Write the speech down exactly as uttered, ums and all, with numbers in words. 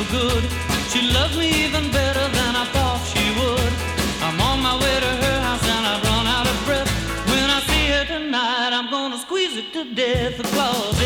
good. She loves me even better than I thought she would. I'm on my way to her house and I've run out of breath. When I see her tonight, I'm gonna squeeze it to death. Claus